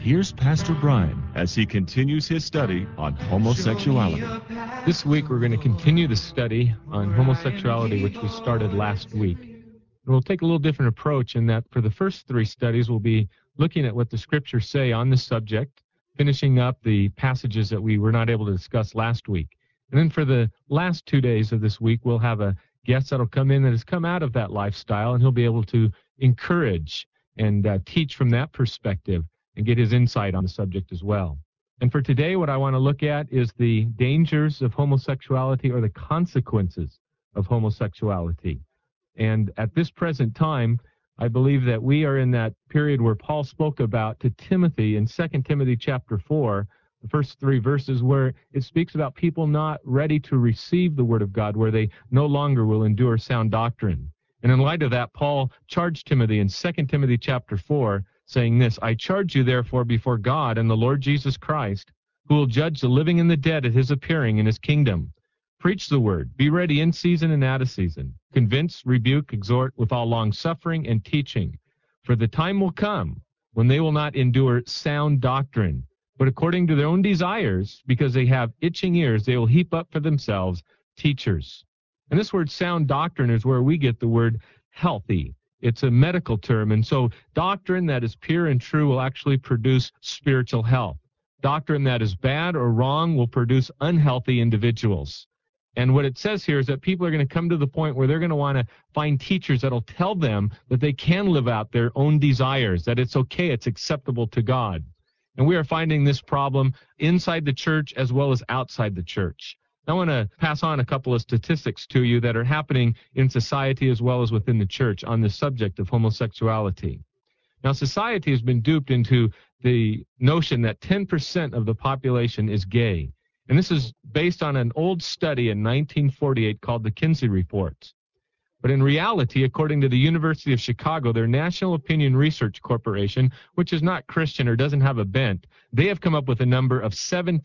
Here's Pastor Brian as he continues his study on homosexuality. This week we're going to continue the study on homosexuality, which we started last week. We'll take a little different approach in that for the first three studies, we'll be looking at what the scriptures say on this subject, finishing up the passages that we were not able to discuss last week. And then for the last 2 days of this week, we'll have a guest that'll come in that has come out of that lifestyle, and he'll be able to encourage and teach from that perspective and get his insight on the subject as well. And for today, what I want to look at is the dangers of homosexuality or the consequences of homosexuality. And at this present time, I believe that we are in that period where Paul spoke about to Timothy in 2 Timothy chapter 4, the first 3 verses, where it speaks about people not ready to receive the word of God, where they no longer will endure sound doctrine. And in light of that, Paul charged Timothy in 2 Timothy chapter 4, saying this, "I charge you therefore before God and the Lord Jesus Christ, who will judge the living and the dead at his appearing in his kingdom. Preach the word, be ready in season and out of season. Convince, rebuke, exhort with all long-suffering and teaching. For the time will come when they will not endure sound doctrine, but according to their own desires, because they have itching ears, they will heap up for themselves teachers." And this word sound doctrine is where we get the word healthy. It's a medical term, and so doctrine that is pure and true will actually produce spiritual health. Doctrine that is bad or wrong will produce unhealthy individuals. And what it says here is that people are going to come to the point where they're going to want to find teachers that will tell them that they can live out their own desires, that it's okay, it's acceptable to God. And we are finding this problem inside the church as well as outside the church. I want to pass on a couple of statistics to you that are happening in society as well as within the church on the subject of homosexuality. Now, society has been duped into the notion that 10% of the population is gay. And this is based on an old study in 1948 called the Kinsey Report. But in reality, according to the University of Chicago, their National Opinion Research Corporation, which is not Christian or doesn't have a bent, they have come up with a number of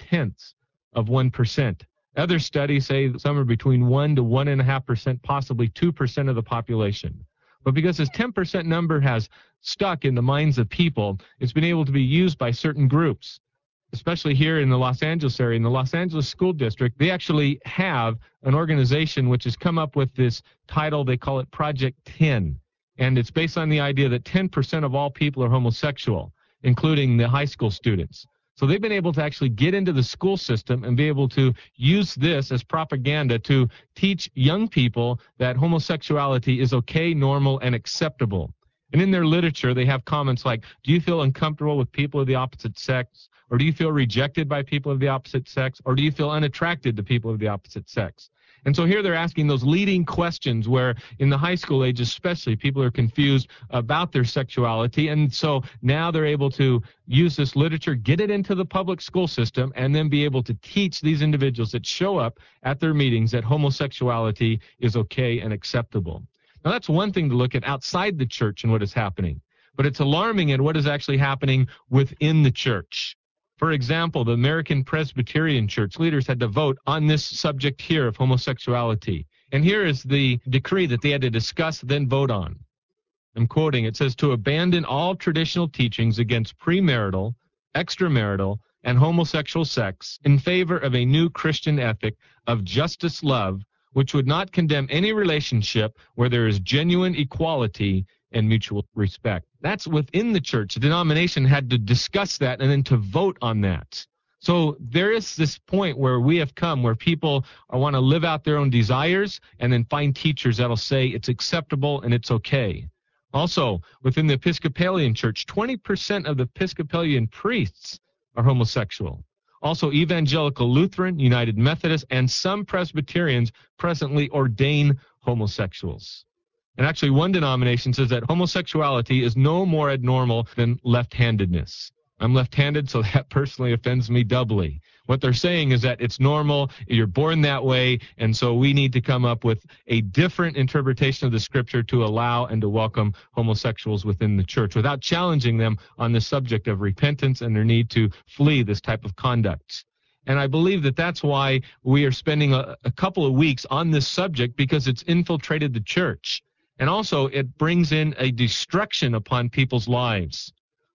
0.7%. Other studies say somewhere between 1 to 1.5%, possibly 2% of the population. But because this 10% number has stuck in the minds of people, it's been able to be used by certain groups, especially here in the Los Angeles area. In the Los Angeles School District, they actually have an organization which has come up with this title. They call it Project 10. And it's based on the idea that 10% of all people are homosexual, including the high school students. So they've been able to actually get into the school system and be able to use this as propaganda to teach young people that homosexuality is okay, normal, and acceptable. And in their literature, they have comments like, do you feel uncomfortable with people of the opposite sex? Or do you feel rejected by people of the opposite sex? Or do you feel unattracted to people of the opposite sex? And so here they're asking those leading questions where in the high school age especially, people are confused about their sexuality. And so now they're able to use this literature, get it into the public school system, and then be able to teach these individuals that show up at their meetings that homosexuality is okay and acceptable. Now, that's one thing to look at outside the church and what is happening. But it's alarming at what is actually happening within the church. For example, the American Presbyterian Church leaders had to vote on this subject here of homosexuality. And here is the decree that they had to discuss, then vote on. I'm quoting. It says, to abandon all traditional teachings against premarital, extramarital, and homosexual sex in favor of a new Christian ethic of justice love, which would not condemn any relationship where there is genuine equality and mutual respect. That's within the church. The denomination had to discuss that and then to vote on that. So there is this point where we have come where people want to live out their own desires and then find teachers that'll say it's acceptable and it's okay. Also, within the Episcopalian Church, 20% of the Episcopalian priests are homosexual. Also, Evangelical Lutheran, United Methodist, and some Presbyterians presently ordain homosexuals. And actually, one denomination says that homosexuality is no more abnormal than left-handedness. I'm left-handed, so that personally offends me doubly. What they're saying is that it's normal, you're born that way, and so we need to come up with a different interpretation of the scripture to allow and to welcome homosexuals within the church without challenging them on the subject of repentance and their need to flee this type of conduct. And I believe that that's why we are spending a couple of weeks on this subject, because it's infiltrated the church. And also, it brings in a destruction upon people's lives.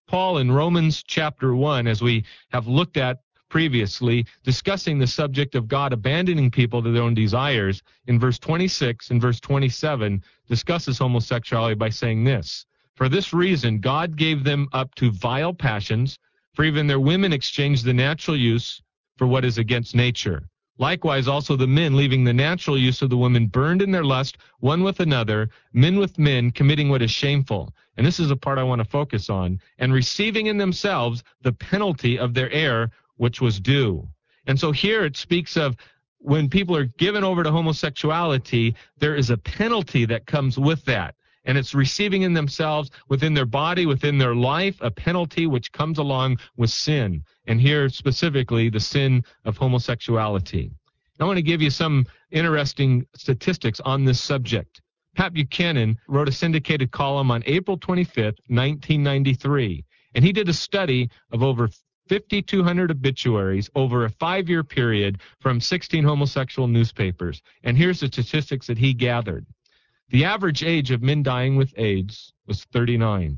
Paul in Romans chapter 1, as we have looked at previously, discussing the subject of God abandoning people to their own desires, in verse 26 and verse 27, discusses homosexuality by saying this: "For this reason God gave them up to vile passions, for even their women exchanged the natural use for what is against nature. Likewise also the men, leaving the natural use of the women, burned in their lust one with another, men with men, committing what is shameful." And this is a part I want to focus on. "And receiving in themselves the penalty of their error, which was due." And so here it speaks of when people are given over to homosexuality, there is a penalty that comes with that. And it's receiving in themselves, within their body, within their life, a penalty which comes along with sin. And here specifically, the sin of homosexuality. I want to give you some interesting statistics on this subject. Pat Buchanan wrote a syndicated column on April 25th, 1993. And he did a study of over 5,200 obituaries over a 5-year period from 16 homosexual newspapers. And here's the statistics that he gathered. The average age of men dying with AIDS was 39.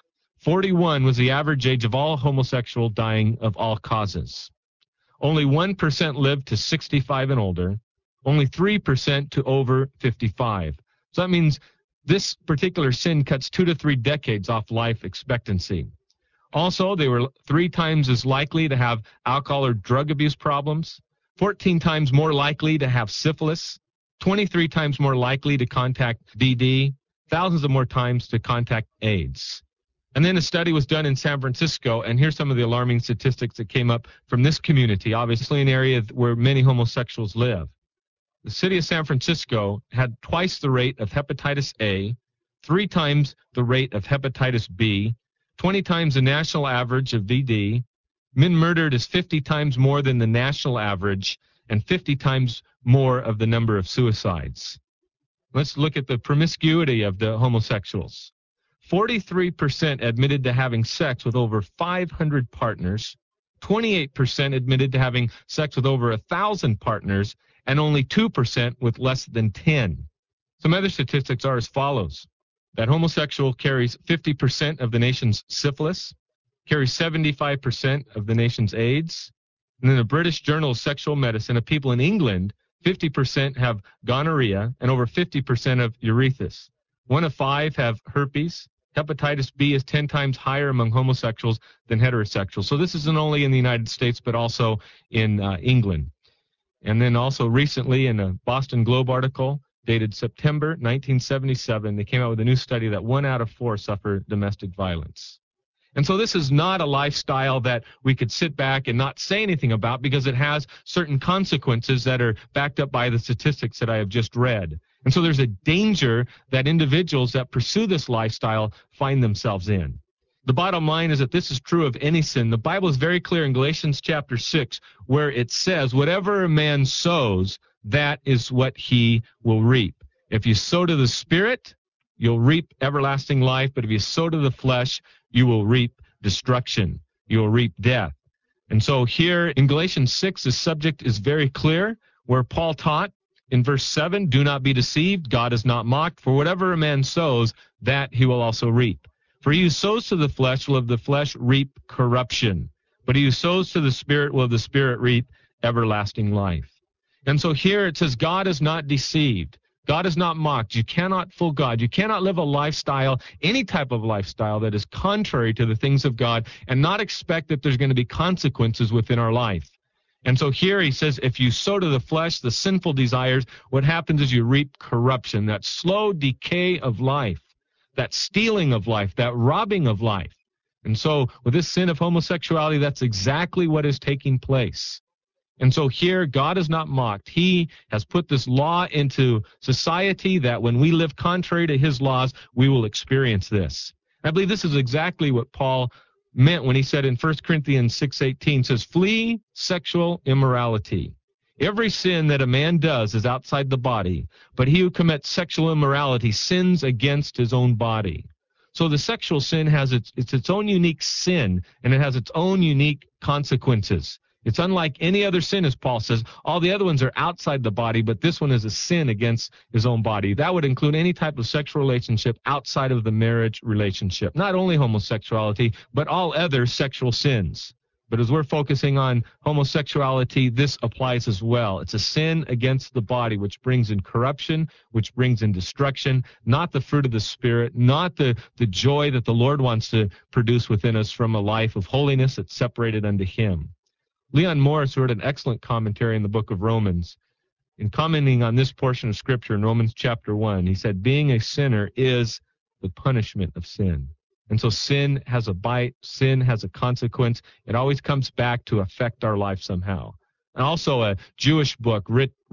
41 was the average age of all homosexual dying of all causes. Only 1% lived to 65 and older. Only 3% to over 55. So that means this particular sin cuts 2 to 3 decades off life expectancy. Also, they were 3 times as likely to have alcohol or drug abuse problems, 14 times more likely to have syphilis, 23 times more likely to contact DD, thousands of more times to contact AIDS. And then a study was done in San Francisco, and here's some of the alarming statistics that came up from this community, obviously an area where many homosexuals live. The city of San Francisco had twice the rate of hepatitis A, 3 times the rate of hepatitis B, 20 times the national average of VD. Men murdered is 50 times more than the national average, and 50 times more of the number of suicides. Let's look at the promiscuity of the homosexuals. 43% admitted to having sex with over 500 partners, 28% admitted to having sex with over 1,000 partners, and only 2% with less than 10. Some other statistics are as follows: that homosexual carries 50% of the nation's syphilis, carries 75% of the nation's AIDS, and in the British Journal of Sexual Medicine, of people in England, 50% have gonorrhea and over 50% of urethus. 1 of 5 have herpes. Hepatitis B is 10 times higher among homosexuals than heterosexuals. So this isn't only in the United States, but also in England. And then also recently in a Boston Globe article dated September 1977, they came out with a new study that 1 out of 4 suffer domestic violence. And so this is not a lifestyle that we could sit back and not say anything about, because it has certain consequences that are backed up by the statistics that I have just read. And so there's a danger that individuals that pursue this lifestyle find themselves in. The bottom line is that this is true of any sin. The Bible is very clear in Galatians chapter 6, where it says, whatever a man sows, that is what he will reap. If you sow to the Spirit, you'll reap everlasting life. But if you sow to the flesh, you will reap destruction. You will reap death. And so here in Galatians 6, the subject is very clear, where Paul taught in verse 7, do not be deceived, God is not mocked, for whatever a man sows, that he will also reap. For he who sows to the flesh will of the flesh reap corruption, but he who sows to the Spirit will of the Spirit reap everlasting life. And so here it says God is not deceived. God is not mocked. You cannot fool God. You cannot live a lifestyle, any type of lifestyle, that is contrary to the things of God and not expect that there's going to be consequences within our life. And so here he says, if you sow to the flesh, the sinful desires, what happens is you reap corruption, that slow decay of life, that stealing of life, that robbing of life. And so with this sin of homosexuality, that's exactly what is taking place. And so here, God is not mocked. He has put this law into society that when we live contrary to his laws, we will experience this. I believe this is exactly what Paul meant when he said in 1 Corinthians 6:18, says, flee sexual immorality. Every sin that a man does is outside the body, but he who commits sexual immorality sins against his own body. So the sexual sin has its own unique sin, and it has its own unique consequences. It's unlike any other sin, as Paul says. All the other ones are outside the body, but this one is a sin against his own body. That would include any type of sexual relationship outside of the marriage relationship. Not only homosexuality, but all other sexual sins. But as we're focusing on homosexuality, this applies as well. It's a sin against the body, which brings in corruption, which brings in destruction, not the fruit of the Spirit, not the joy that the Lord wants to produce within us from a life of holiness that's separated unto him. Leon Morris wrote an excellent commentary in the book of Romans. In commenting on this portion of Scripture in Romans chapter 1, he said, being a sinner is the punishment of sin. And so sin has a bite, sin has a consequence. It always comes back to affect our life somehow. And also a Jewish book,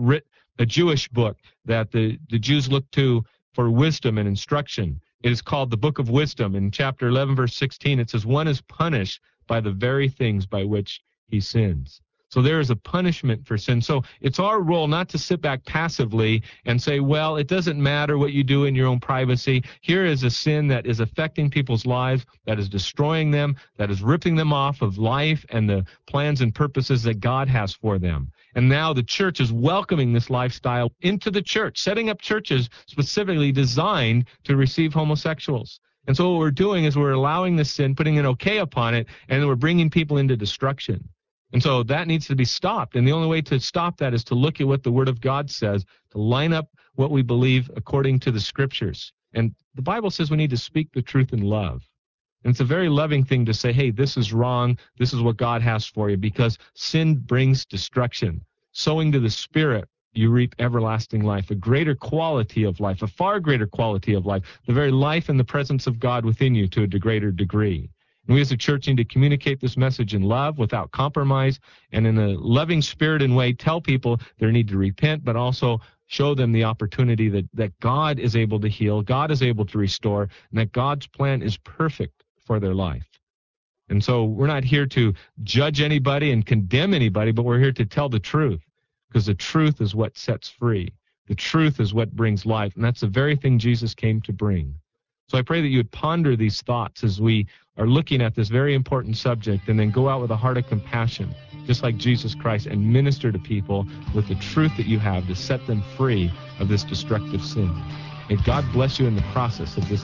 a Jewish book that the Jews look to for wisdom and instruction. It is called the Book of Wisdom. In chapter 11, verse 16, it says, one is punished by the very things by which he sins. So there is a punishment for sin. So it's our role not to sit back passively and say, well, it doesn't matter what you do in your own privacy. Here is a sin that is affecting people's lives, that is destroying them, that is ripping them off of life and the plans and purposes that God has for them. And now the church is welcoming this lifestyle into the church, setting up churches specifically designed to receive homosexuals. And so what we're doing is we're allowing this sin, putting an okay upon it, and we're bringing people into destruction. And so that needs to be stopped. And the only way to stop that is to look at what the Word of God says, to line up what we believe according to the Scriptures. And the Bible says we need to speak the truth in love. And it's a very loving thing to say, hey, this is wrong. This is what God has for you, because sin brings destruction. Sowing to the Spirit, you reap everlasting life, a greater quality of life, a far greater quality of life, the very life and the presence of God within you to a greater degree. And we as a church need to communicate this message in love without compromise and in a loving spirit and way tell people they need to repent, but also show them the opportunity that God is able to heal, God is able to restore, and that God's plan is perfect for their life. And so we're not here to judge anybody and condemn anybody, but we're here to tell the truth, because the truth is what sets free. The truth is what brings life, and that's the very thing Jesus came to bring. So I pray that you would ponder these thoughts as we are looking at this very important subject, and then go out with a heart of compassion, just like Jesus Christ, and minister to people with the truth that you have to set them free of this destructive sin. May God bless you in the process of this.